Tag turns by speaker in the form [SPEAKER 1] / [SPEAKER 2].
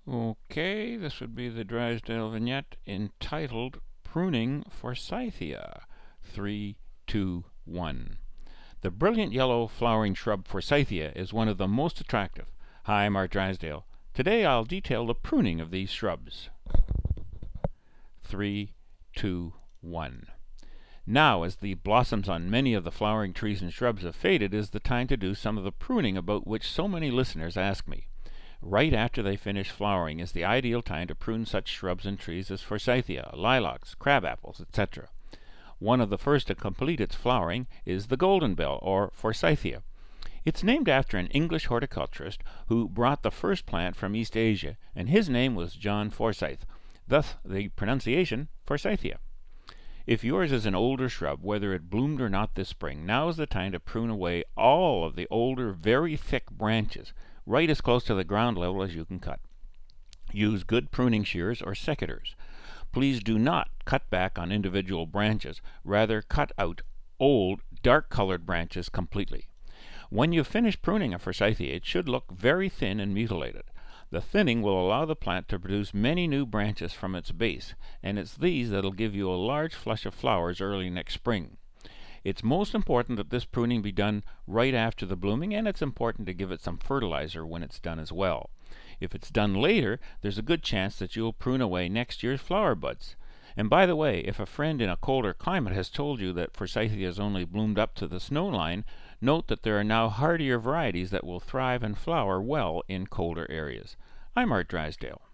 [SPEAKER 1] Okay, this would be the Drysdale vignette entitled Pruning Forsythia. 3, 2, 1. The brilliant yellow flowering shrub Forsythia is one of the most attractive. Hi, I'm Art Drysdale. Today I'll detail the pruning of these shrubs. 3, 2, 1. Now, as the blossoms on many of the flowering trees and shrubs have faded, is the time to do some of the pruning about which so many listeners ask me. Right after they finish flowering is the ideal time to prune such shrubs and trees as forsythia, lilacs, crabapples, etc. One of the first to complete its flowering is the golden bell, or forsythia. It's named after an English horticulturist who brought the first plant from East Asia, and his name was John Forsyth, thus the pronunciation forsythia. If yours is an older shrub, whether it bloomed or not this spring, now is the time to prune away all of the older, very thick branches, right as close to the ground level as you can cut. Use good pruning shears or secateurs. Please do not cut back on individual branches, rather cut out old, dark-colored branches completely. When you've finished pruning a forsythia, it should look very thin and mutilated. The thinning will allow the plant to produce many new branches from its base, and it's these that'll give you a large flush of flowers early next spring. It's most important that this pruning be done right after the blooming, and it's important to give it some fertilizer when it's done as well. If it's done later, there's a good chance that you'll prune away next year's flower buds. And by the way, if a friend in a colder climate has told you that forsythias only bloomed up to the snow line, note that there are now hardier varieties that will thrive and flower well in colder areas. I'm Art Drysdale.